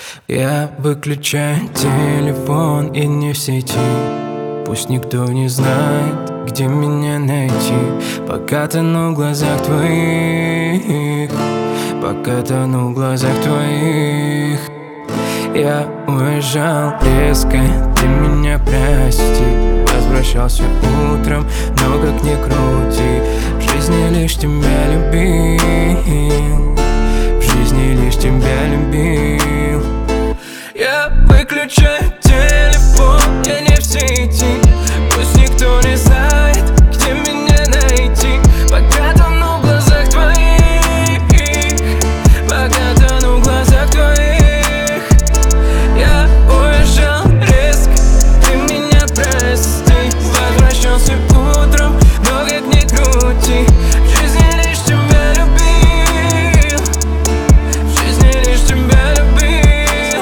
Я выключаю телефон и не в сети. Пусть никто не знает, где меня найти. Пока тону в глазах твоих, пока тону в глазах твоих. Я уезжал резко, ты меня прости. Возвращался утром, но как ни крути, в жизни лишь тебя любил, в жизни лишь тебя любил. Я выключаю телефон, я не в сети. Пусть никто не знает, где меня найти. Пока тону в глазах твоих, пока тону в глазах твоих. Я уезжал резко, ты меня прости. Возвращался утром, но как ни крути, в жизни лишь тебя любил, в жизни лишь тебя любил.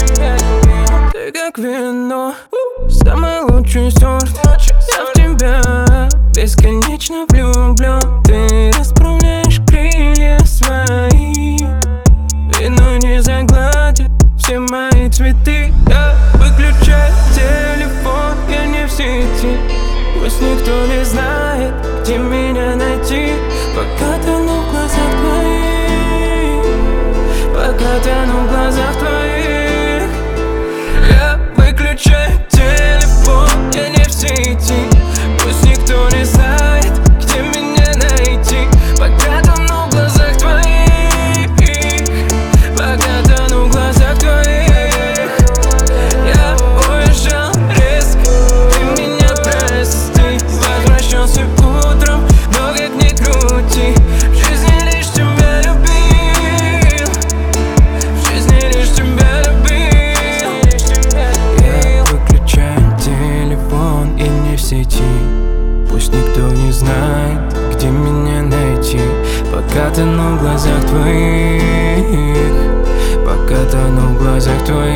Ты как вино, самый лучший сорт. Я в тебя бесконечно влюблен. Ты расправляешь крылья свои, вино не загладит все мои цветы. Я выключаю телефон, я не в сети. Пусть никто не знает, где меня найти. Пока тону в глазах твоих, пока тону в глазах твоих. Я выключаю телефон, я не в сети. Пусть никто не знает, где меня найти. Пока тону в глазах твоих, пока тону в глазах твоих. Я уезжал резко, ты меня прости. Возвращался утром, но как ни крути, в жизни лишь тебя любил, в жизни лишь тебя любил. Я выключаю телефон и не в сети. Пусть никто не знает, где меня найти. Пока тону в глазах твоих, пока тону в глазах твоих.